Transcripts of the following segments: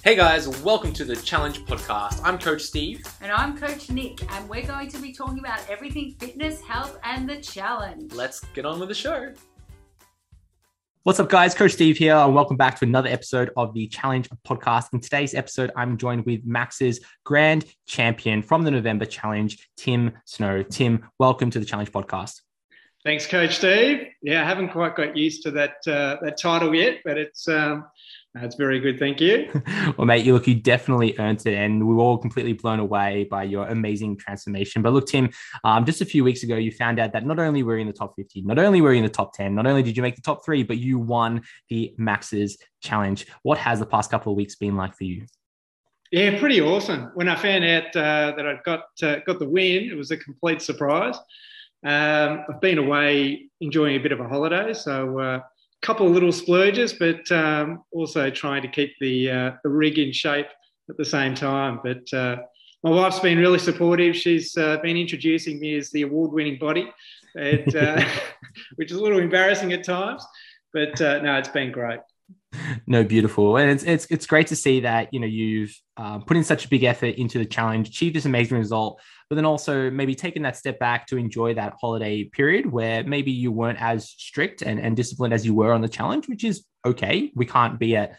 Hey guys, welcome to the Challenge Podcast. I'm Coach Steve. And I'm Coach Nick, and we're going to be talking about everything fitness, health, and the challenge. Let's get on with the show. What's up, guys? Coach Steve here, and welcome back to another episode of the Challenge Podcast. In today's episode, I'm joined with Max's grand champion from the November Challenge, Tim Snow. Tim, welcome to the Challenge Podcast. Thanks, Coach Steve. Yeah, I haven't quite got used to that title yet, but it's very good. Thank you. Well, mate, you definitely earned it, and we were all completely blown away by your amazing transformation. But look, Tim, just a few weeks ago, you found out that not only were you in the top 50, not only were you in the top 10, not only did you make the top 3, but you won the Max's Challenge. What has the past couple of weeks been like for you? Yeah, pretty awesome. When I found out that I'd got the win, it was a complete surprise. I've been away enjoying a bit of a holiday, so a couple of little splurges, but also trying to keep the rig in shape at the same time. But my wife's been really supportive. She's been introducing me as the award-winning body, which is a little embarrassing at times, but no, it's been great. No, beautiful. And it's great to see that, you've put in such a big effort into the challenge, achieved this amazing result, but then also maybe taking that step back to enjoy that holiday period where maybe you weren't as strict and disciplined as you were on the challenge, which is okay. We can't be at,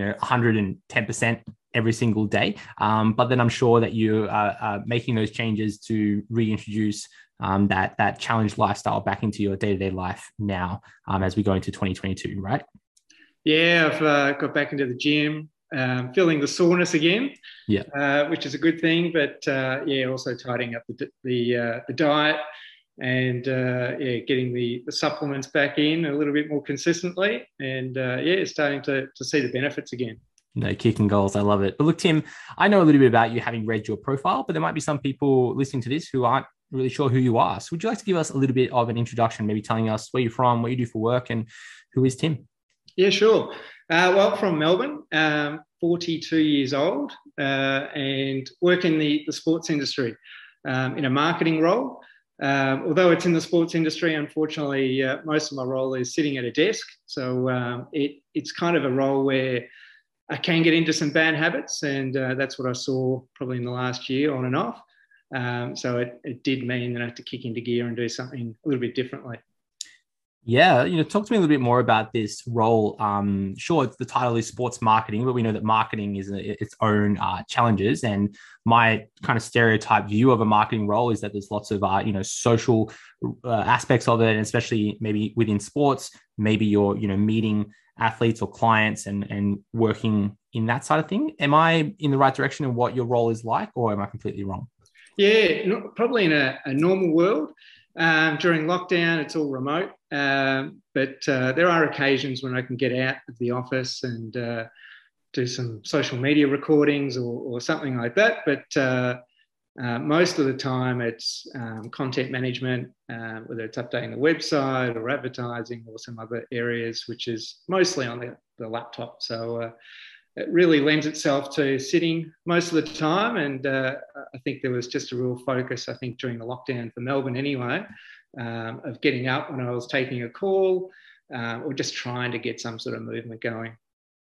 110% every single day. But then I'm sure that you are making those changes to reintroduce that challenge lifestyle back into your day-to-day life now as we go into 2022, right? Yeah, I've got back into the gym, feeling the soreness again, which is a good thing. But also tidying up the diet and getting the supplements back in a little bit more consistently, and starting to see the benefits again. No, kicking goals. I love it. But look, Tim, I know a little bit about you having read your profile, but there might be some people listening to this who aren't really sure who you are. So would you like to give us a little bit of an introduction, maybe telling us where you're from, what you do for work, and who is Tim? Yeah, sure. Well, from Melbourne, 42 years old, and work in the sports industry in a marketing role. Although it's in the sports industry, unfortunately, most of my role is sitting at a desk. So it's kind of a role where I can get into some bad habits, and that's what I saw probably in the last year on and off. So it did mean that I had to kick into gear and do something a little bit differently. Yeah, talk to me a little bit more about this role. Sure, the title is sports marketing, but we know that marketing is its own challenges. And my kind of stereotype view of a marketing role is that there's lots of social aspects of it, and especially maybe within sports, maybe you're meeting athletes or clients and working in that side of thing. Am I in the right direction in what your role is like, or am I completely wrong? Yeah, probably in a normal world. During lockdown, it's all remote, but there are occasions when I can get out of the office and do some social media recordings or something like that. But most of the time, it's content management, whether it's updating the website or advertising or some other areas, which is mostly on the laptop. So it really lends itself to sitting most of the time. And I think there was just a real focus, I think, during the lockdown for Melbourne anyway, of getting up when I was taking a call or just trying to get some sort of movement going.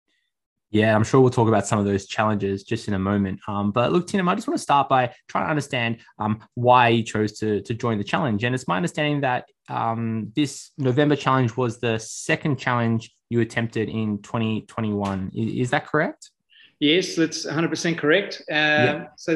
Yeah, I'm sure we'll talk about some of those challenges just in a moment. But look, Tim, I just want to start by trying to understand why you chose to join the challenge. And it's my understanding that this November challenge was the second challenge you attempted in 2021. Is that correct? Yes, that's 100% correct. So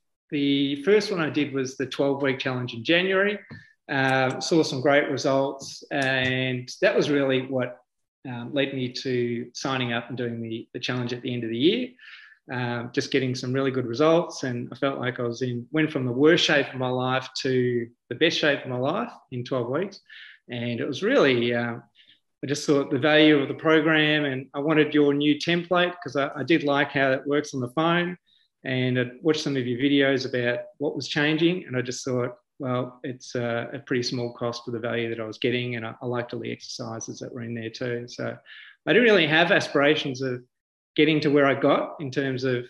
the first one I did was the 12-week challenge in January. Saw some great results, and that was really what led me to signing up and doing the challenge at the end of the year. Just getting some really good results, and I felt like I went from the worst shape of my life to the best shape of my life in 12 weeks. And it was really, I just thought the value of the program, and I wanted your new template because I did like how it works on the phone, and I watched some of your videos about what was changing, and I just thought, well, it's a pretty small cost for the value that I was getting, and I liked all the exercises that were in there too. So I didn't really have aspirations of getting to where I got in terms of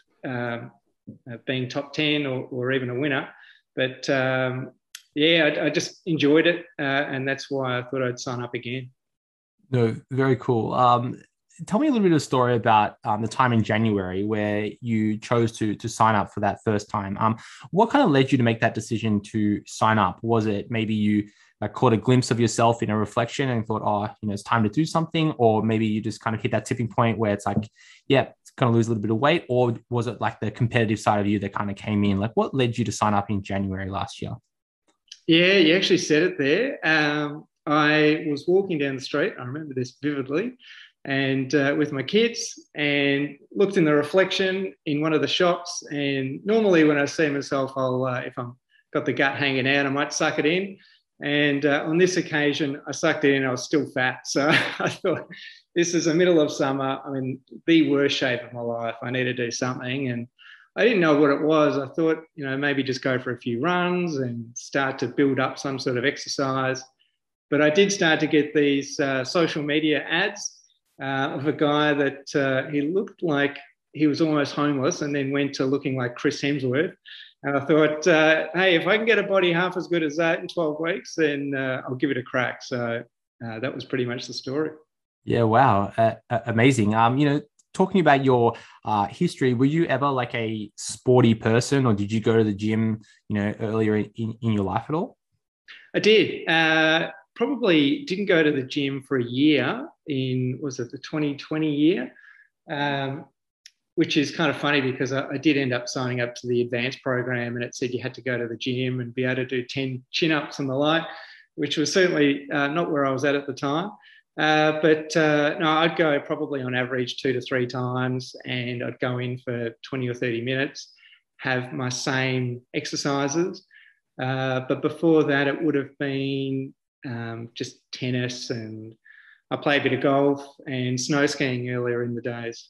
being top 10 or even a winner. But I just enjoyed it, and that's why I thought I'd sign up again. No, very cool. tell me a little bit of a story about the time in January where you chose to sign up for that first time. What kind of led you to make that decision to sign up? Was it maybe you caught a glimpse of yourself in a reflection and thought, oh, it's time to do something? Or maybe you just kind of hit that tipping point where it's like, yeah, it's going to lose a little bit of weight? Or was it like the competitive side of you that kind of came in? Like, what led you to sign up in January last year? Yeah, you actually said it there. I was walking down the street. I remember this vividly, and with my kids, and looked in the reflection in one of the shops. And normally, when I see myself, I'll if I'm got the gut hanging out, I might suck it in. And on this occasion, I sucked it in. I was still fat, so I thought, this is the middle of summer. I'm in the worst shape of my life. I need to do something, and I didn't know what it was. I thought, maybe just go for a few runs and start to build up some sort of exercise. But I did start to get these social media ads of a guy that he looked like he was almost homeless and then went to looking like Chris Hemsworth. And I thought, hey, if I can get a body half as good as that in 12 weeks, then I'll give it a crack. So that was pretty much the story. Yeah, wow. Amazing. Talking about your history, were you ever like a sporty person, or did you go to the gym, earlier in your life at all? I did. Probably didn't go to the gym for a year was it the 2020 year? Which is kind of funny because I did end up signing up to the advanced program, and it said you had to go to the gym and be able to do 10 chin-ups and the like, which was certainly not where I was at the time. But no, I'd go probably on average 2 to 3 times, and I'd go in for 20 or 30 minutes, have my same exercises. But before that, it would have been just tennis, and I played a bit of golf and snow skiing earlier in the days.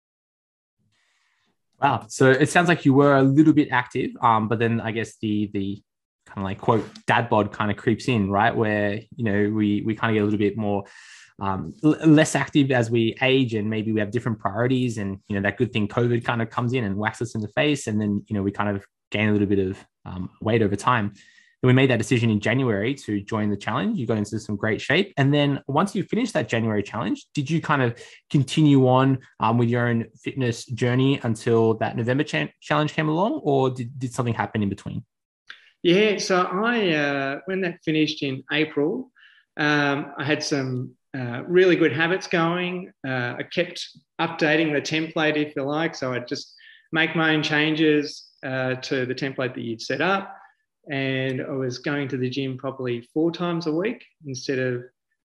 Wow. So it sounds like you were a little bit active, but then I guess the kind of like quote dad bod kind of creeps in, right? Where, we kind of get a little bit more less active as we age, and maybe we have different priorities, and, that good thing COVID kind of comes in and whacks us in the face. And then, we kind of gain a little bit of weight over time. And we made that decision in January to join the challenge. You got into some great shape. And then once you finished that January challenge, did you kind of continue on with your own fitness journey until that November challenge came along, or did something happen in between? Yeah, so I when that finished in April, I had some really good habits going. I kept updating the template, if you like. So I'd just make my own changes to the template that you'd set up. And I was going to the gym probably 4 times a week instead of,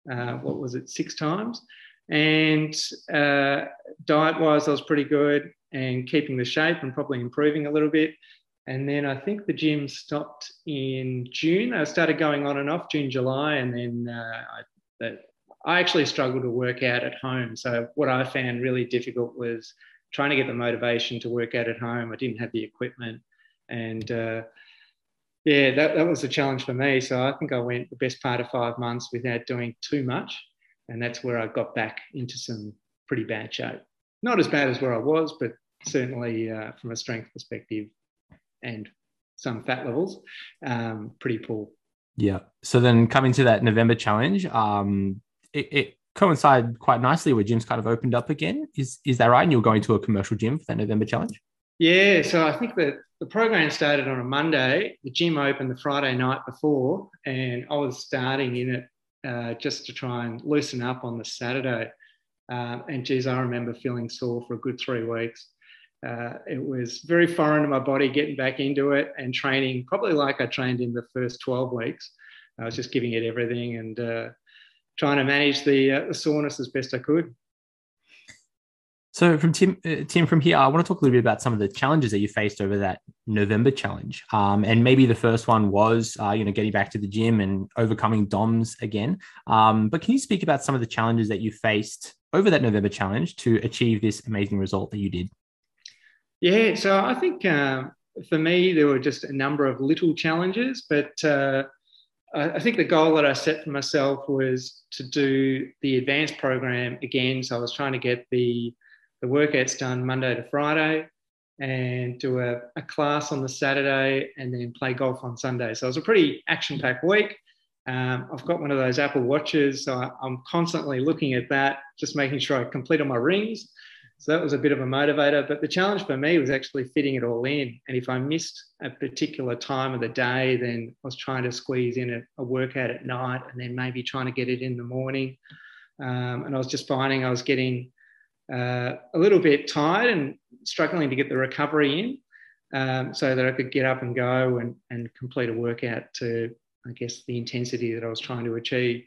6 times. And diet-wise, I was pretty good and keeping the shape and probably improving a little bit. And then I think the gym stopped in June. I started going on and off June, July, and then I actually struggled to work out at home. So what I found really difficult was trying to get the motivation to work out at home. I didn't have the equipment, and that was a challenge for me. So I think I went the best part of 5 months without doing too much, and that's where I got back into some pretty bad shape. Not as bad as where I was, but certainly from a strength perspective and some fat levels, pretty poor. Yeah. So then coming to that November challenge, it coincided quite nicely where gyms kind of opened up again. Is that right? And you're going to a commercial gym for that November challenge? Yeah. So I think that the program started on a Monday. The gym opened the Friday night before, and I was starting in it just to try and loosen up on the Saturday. And geez, I remember feeling sore for a good 3 weeks. It was very foreign to my body getting back into it and training, probably like I trained in the first 12 weeks. I was just giving it everything and trying to manage the soreness as best I could. So from Tim, from here, I want to talk a little bit about some of the challenges that you faced over that November challenge. And maybe the first one was, getting back to the gym and overcoming DOMS again. But can you speak about some of the challenges that you faced over that November challenge to achieve this amazing result that you did? Yeah, so I think for me, there were just a number of little challenges, but I think the goal that I set for myself was to do the advanced program again. So I was trying to get the workouts done Monday to Friday and do a class on the Saturday and then play golf on Sunday. So it was a pretty action-packed week. I've got one of those Apple Watches, so I'm constantly looking at that, just making sure I complete all my rings. So that was a bit of a motivator. But the challenge for me was actually fitting it all in. And if I missed a particular time of the day, then I was trying to squeeze in a workout at night and then maybe trying to get it in the morning. And I was just finding I was getting a little bit tired and struggling to get the recovery in, so that I could get up and go and complete a workout to, I guess, the intensity that I was trying to achieve.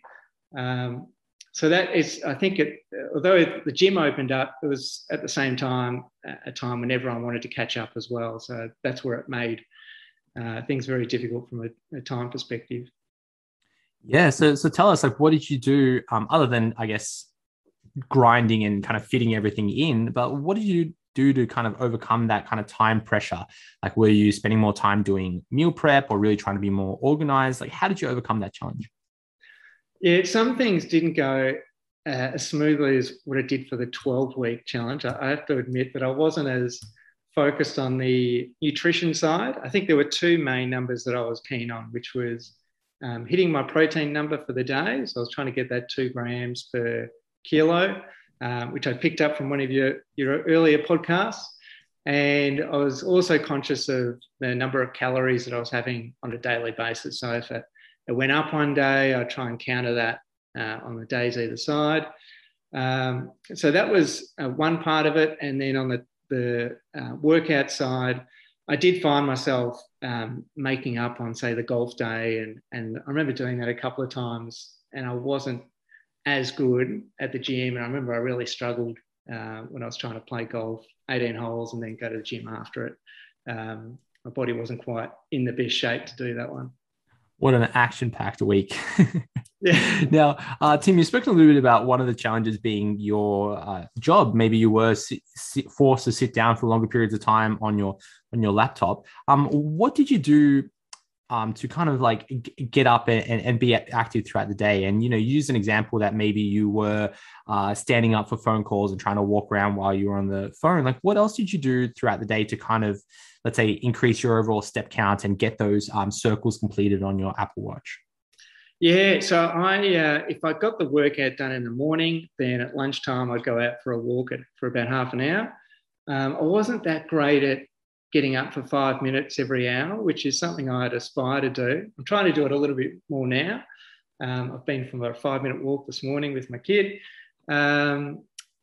So that is, I think, although the gym opened up, it was at the same time a time when everyone wanted to catch up as well. So that's where it made things very difficult from a time perspective. Yeah. So tell us, like, what did you do other than, I guess, grinding and kind of fitting everything in? But what did you do to kind of overcome that kind of time pressure? Like, were you spending more time doing meal prep or really trying to be more organized? Like, how did you overcome that challenge? Yeah, some things didn't go as smoothly as what it did for the 12-week challenge. I have to admit that I wasn't as focused on the nutrition side. I think there were two main numbers that I was keen on, which was hitting my protein number for the day. So I was trying to get that 2 grams per kilo, which I picked up from one of your earlier podcasts. And I was also conscious of the number of calories that I was having on a daily basis. So if it went up one day, I'd try and counter that on the days either side. So that was one part of it. And then on the workout side, I did find myself making up on, say, the golf day. And I remember doing that a couple of times, and I wasn't as good at the gym. And I remember I really struggled when I was trying to play golf, 18 holes, and then go to the gym after it. My body wasn't quite in the best shape to do that one. What an action-packed week. Yeah. Now, Tim, you've spoken a little bit about one of the challenges being your job. Maybe you were forced to sit down for longer periods of time on your laptop. What did you do to kind of like get up and be active throughout the day? And, you know, use an example that maybe you were standing up for phone calls and trying to walk around while you were on the phone. Like, what else did you do throughout the day to kind of, let's say, increase your overall step count and get those circles completed on your Apple Watch? Yeah, so if I got the workout done in the morning, then at lunchtime I'd go out for a walk for about half an hour. I wasn't that great at getting up for 5 minutes every hour, which is something I'd aspire to do. I'm trying to do it a little bit more now. I've been from a 5-minute walk this morning with my kid. I'd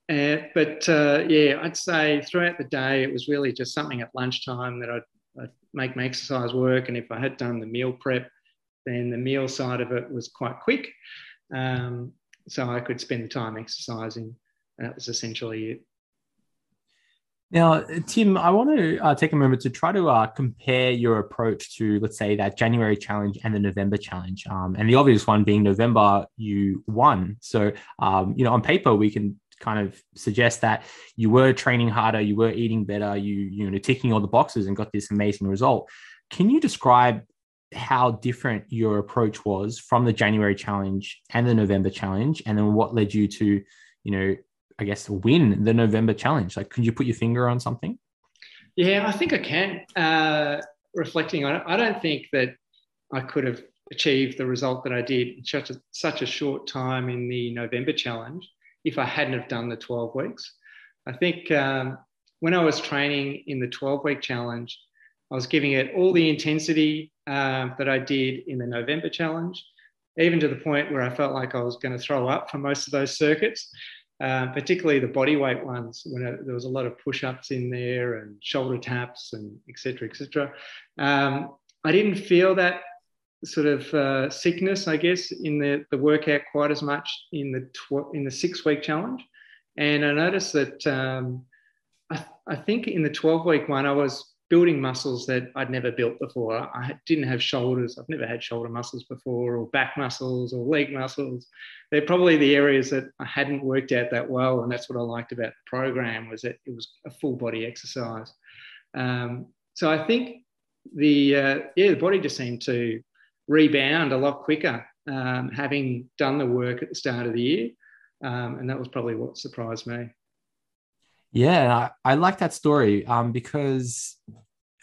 say throughout the day, it was really just something at lunchtime that I'd make my exercise work. And if I had done the meal prep, then the meal side of it was quite quick. So I could spend the time exercising. And that was essentially it. Now, Tim, I want to take a moment to try to compare your approach to, let's say, that January challenge and the November challenge. And the obvious one being November, you won. So, on paper, we can kind of suggest that you were training harder, you were eating better, you ticking all the boxes and got this amazing result. Can you describe how different your approach was from the January challenge and the November challenge? And then what led you to, I guess, win the November challenge? Like, could you put your finger on something? Yeah, I think I can. Reflecting on it, I don't think that I could have achieved the result that I did in such a short time in the November challenge if I hadn't have done the 12 weeks. I think when I was training in the 12-week challenge, I was giving it all the intensity that I did in the November challenge, even to the point where I felt like I was going to throw up for most of those circuits. Particularly the body weight ones, when there was a lot of push-ups in there and shoulder taps and et cetera, et cetera. I didn't feel that sort of sickness, I guess, in the workout quite as much in the 6-week challenge. And I noticed that I think in the 12-week one, I was building muscles that I'd never built before. I didn't have shoulders. I've never had shoulder muscles before, or back muscles or leg muscles. They're probably the areas that I hadn't worked out that well. And that's what I liked about the program, was that it was a full body exercise. So I think the body just seemed to rebound a lot quicker, having done the work at the start of the year. And that was probably what surprised me. Yeah, I like that story because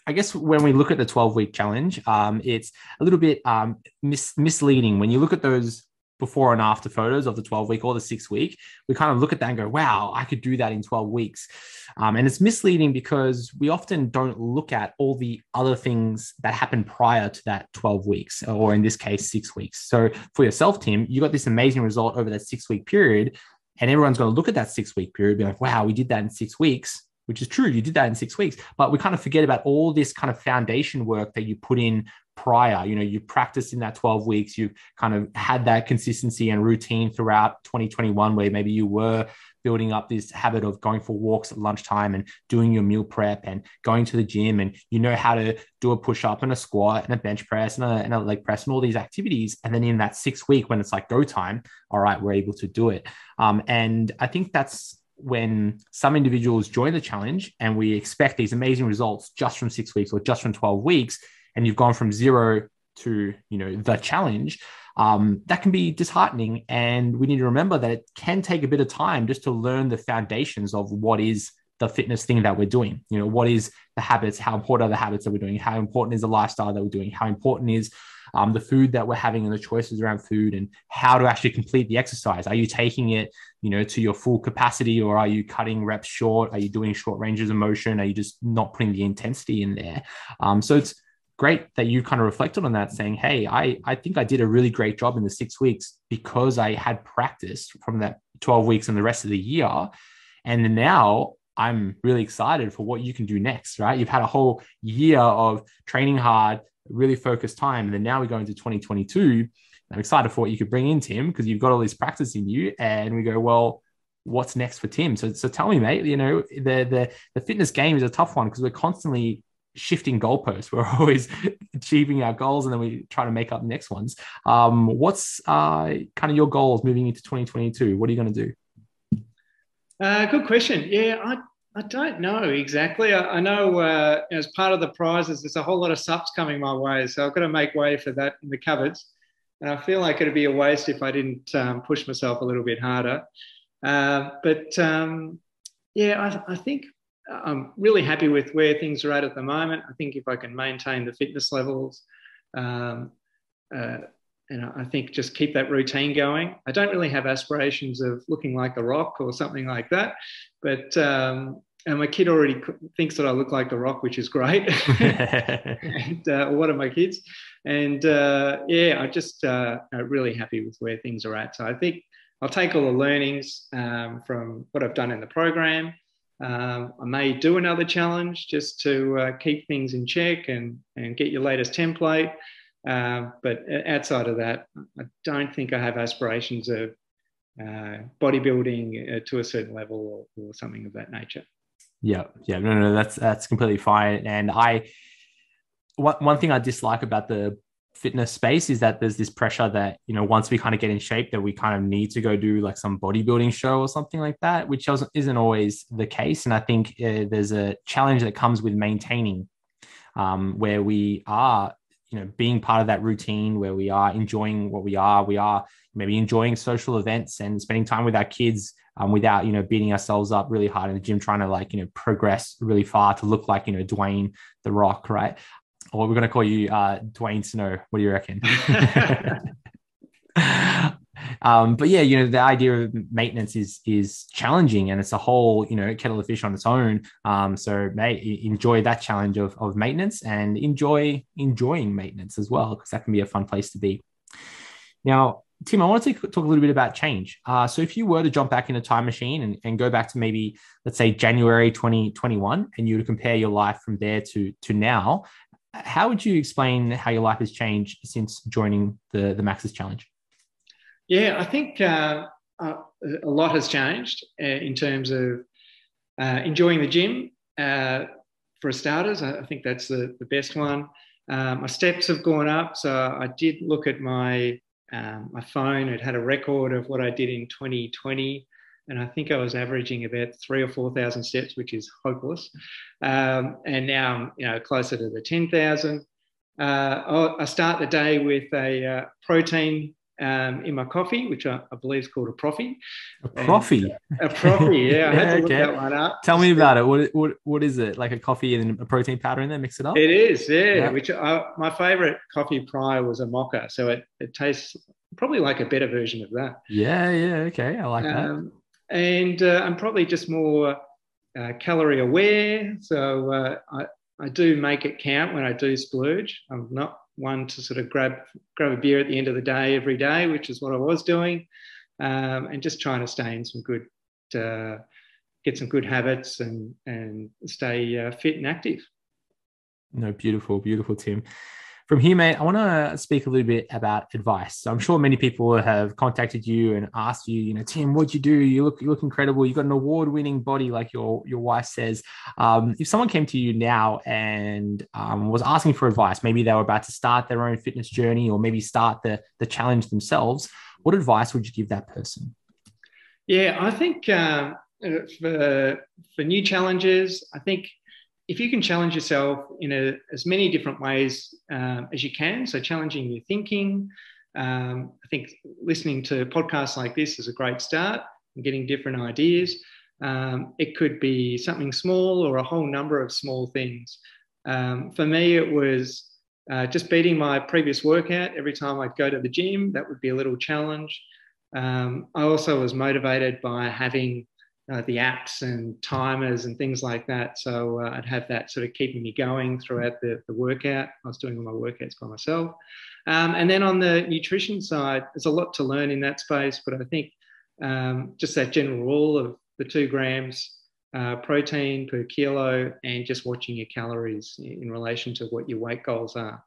I guess when we look at the 12-week challenge, it's a little bit misleading. When you look at those before and after photos of the 12-week or the 6-week, we kind of look at that and go, wow, I could do that in 12 weeks. And it's misleading because we often don't look at all the other things that happened prior to that 12 weeks, or in this case, 6 weeks. So for yourself, Tim, you got this amazing result over that 6-week period, and everyone's going to look at that 6-week period and be like, wow, we did that in 6 weeks. Which is true, you did that in 6 weeks, but we kind of forget about all this kind of foundation work that you put in prior. You know, you practiced in that 12 weeks, you've kind of had that consistency and routine throughout 2021, where maybe you were building up this habit of going for walks at lunchtime and doing your meal prep and going to the gym, and you know how to do a push-up and a squat and a bench press and a leg press and all these activities. And then in that 6th week, when it's like go time, all right, we're able to do it. And I think that's when some individuals join the challenge and we expect these amazing results just from 6 weeks or just from 12 weeks, and you've gone from 0 to, you know, the challenge, that can be disheartening. And we need to remember that it can take a bit of time just to learn the foundations of what is the fitness thing that we're doing. You know, what is the habits? How important are the habits that we're doing? How important is the lifestyle that we're doing? How important is the food that we're having and the choices around food, and how to actually complete the exercise? Are you taking it, you know, to your full capacity, or are you cutting reps short? Are you doing short ranges of motion? Are you just not putting the intensity in there? So it's great that you kind of reflected on that, saying, hey, I think I did a really great job in the 6 weeks because I had practice from that 12 weeks and the rest of the year. And now I'm really excited for what you can do next, right? You've had a whole year of training hard, really focused time. And then now we go into 2022. I'm excited for what you could bring in, Tim, because you've got all this practice in you. And we go, well, what's next for Tim? So tell me, mate, you know, the fitness game is a tough one because we're constantly shifting goalposts. We're always achieving our goals and then we try to make up next ones. What's kind of your goals moving into 2022? What are you going to do? Good question. Yeah, I don't know exactly. I know as part of the prizes, there's a whole lot of sups coming my way. So I've got to make way for that in the cupboards. And I feel like it'd be a waste if I didn't push myself a little bit harder. Yeah, I think I'm really happy with where things are at the moment. I think if I can maintain the fitness levels, and I think just keep that routine going. I don't really have aspirations of looking like The Rock or something like that, but and my kid already thinks that I look like The Rock, which is great. And one of my kids, and yeah, I just really happy with where things are at. So I think I'll take all the learnings from what I've done in the program. I may do another challenge just to keep things in check and get your latest template. But outside of that, I don't think I have aspirations of bodybuilding to a certain level or something of that nature. Yeah. No, that's completely fine. And one thing I dislike about the fitness space is that there's this pressure that, you know, once we kind of get in shape that we kind of need to go do like some bodybuilding show or something like that, which isn't always the case. And I think there's a challenge that comes with maintaining where we are, you know, being part of that routine, where we are enjoying what we are maybe enjoying social events and spending time with our kids without, you know, beating ourselves up really hard in the gym, trying to like, you know, progress really far to look like, you know, Dwayne The Rock, right? Or we're going to call you Dwayne Snow. What do you reckon? But yeah, you know, the idea of maintenance is challenging, and it's a whole, you know, kettle of fish on its own. So mate, enjoy that challenge of maintenance, and enjoying maintenance as well, because that can be a fun place to be. Now, Tim, I want to talk a little bit about change. So if you were to jump back in a time machine and go back to maybe, let's say, January 2021, and you were to compare your life from there to now, how would you explain how your life has changed since joining the Max's Challenge? Yeah, I think a lot has changed in terms of enjoying the gym. For starters, I think that's the best one. My steps have gone up. So I did look at my phone. It had a record of what I did in 2020. And I think I was averaging about 3,000 or 4,000 steps, which is hopeless. And now I'm, you know, closer to the 10,000. I start the day with a protein in my coffee, which I believe is called a Profi. A Profi? A Profi, yeah. I had to look okay. that one up. Tell me about it. What is it? Like a coffee and a protein powder in there, mix it up? It is, yeah. Which my favorite coffee prior was a mocha. So it tastes probably like a better version of that. Yeah, okay. I like that. And I'm probably just more calorie aware. So I do make it count when I do splurge. I'm not one to sort of grab a beer at the end of the day every day, which is what I was doing, and just trying to stay in some good, get some good habits and stay fit and active. No, beautiful, Tim. From here, mate, I want to speak a little bit about advice. So I'm sure many people have contacted you and asked you, Tim, what'd you do? You look incredible. You've got an award-winning body, like your wife says. If someone came to you now and was asking for advice, maybe they were about to start their own fitness journey or maybe start the challenge themselves, what advice would you give that person? Yeah, I think for new challenges, I think if you can challenge yourself in as many different ways as you can, so challenging your thinking, I think listening to podcasts like this is a great start and getting different ideas. It could be something small or a whole number of small things. For me, it was just beating my previous workout every time I'd go to the gym. That would be a little challenge. I also was motivated by having the apps and timers and things like that. So I'd have that sort of keeping me going throughout the workout. I was doing all my workouts by myself. And then on the nutrition side, there's a lot to learn in that space, but I think just that general rule of the 2 grams protein per kilo and just watching your calories in relation to what your weight goals are.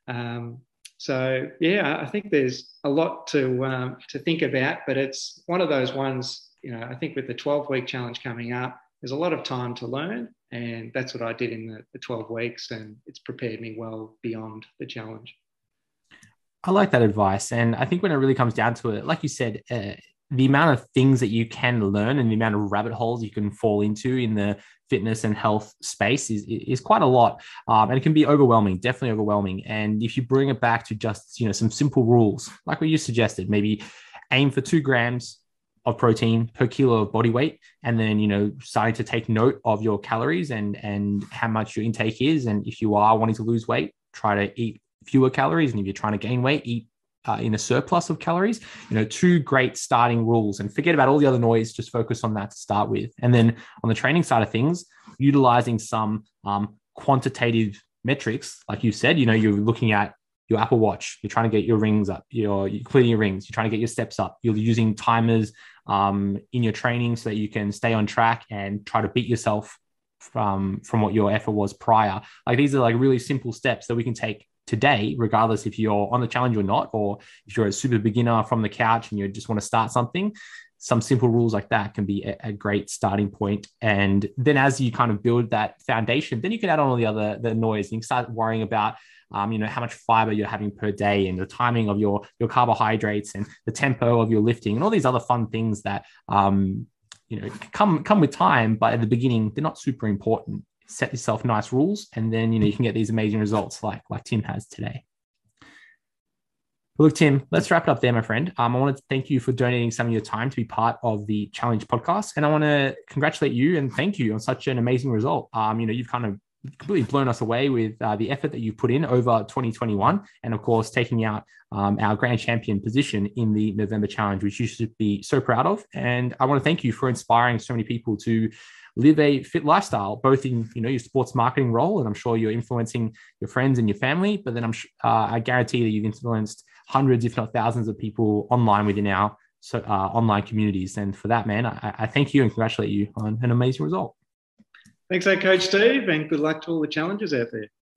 So yeah, I think there's a lot to think about, but it's one of those ones, I think with the 12-week challenge coming up, there's a lot of time to learn, and that's what I did in the 12 weeks, and it's prepared me well beyond the challenge. I like that advice. And I think when it really comes down to it, like you said, the amount of things that you can learn and the amount of rabbit holes you can fall into in the fitness and health space is quite a lot. And it can be overwhelming, definitely overwhelming. And if you bring it back to just, some simple rules, like what you suggested, maybe aim for 2 grams of protein per kilo of body weight, and then starting to take note of your calories and how much your intake is. And if you are wanting to lose weight, try to eat fewer calories, and if you're trying to gain weight, eat in a surplus of calories. 2 great starting rules, and forget about all the other noise, just focus on that to start with. And then on the training side of things, utilizing some quantitative metrics, like you said, you're looking at your Apple Watch, you're trying to get your rings up, you're cleaning your rings, you're trying to get your steps up, you're using timers in your training so that you can stay on track and try to beat yourself from what your effort was prior. Like, these are like really simple steps that we can take today, regardless if you're on the challenge or not, or if you're a super beginner from the couch and you just want to start something. Some simple rules like that can be a great starting point. And then as you kind of build that foundation, then you can add on all the noise. You can start worrying about how much fiber you're having per day and the timing of your carbohydrates and the tempo of your lifting and all these other fun things that come with time. But at the beginning, they're not super important. Set yourself nice rules, and then you can get these amazing results like Tim has today. Well, look, Tim, let's wrap it up there, my friend. I want to thank you for donating some of your time to be part of the Challenge podcast, and I want to congratulate you and thank you on such an amazing result. You've kind of completely blown us away with the effort that you've put in over 2021, and of course taking out our grand champion position in the November challenge, which you should be so proud of. And I want to thank you for inspiring so many people to live a fit lifestyle, both in your sports marketing role, and I'm sure you're influencing your friends and your family, but then I guarantee that you've influenced hundreds, if not thousands, of people online within our online communities. And for that, man, I thank you and congratulate you on an amazing result. Thanks, Coach Steve, and good luck to all the challengers out there.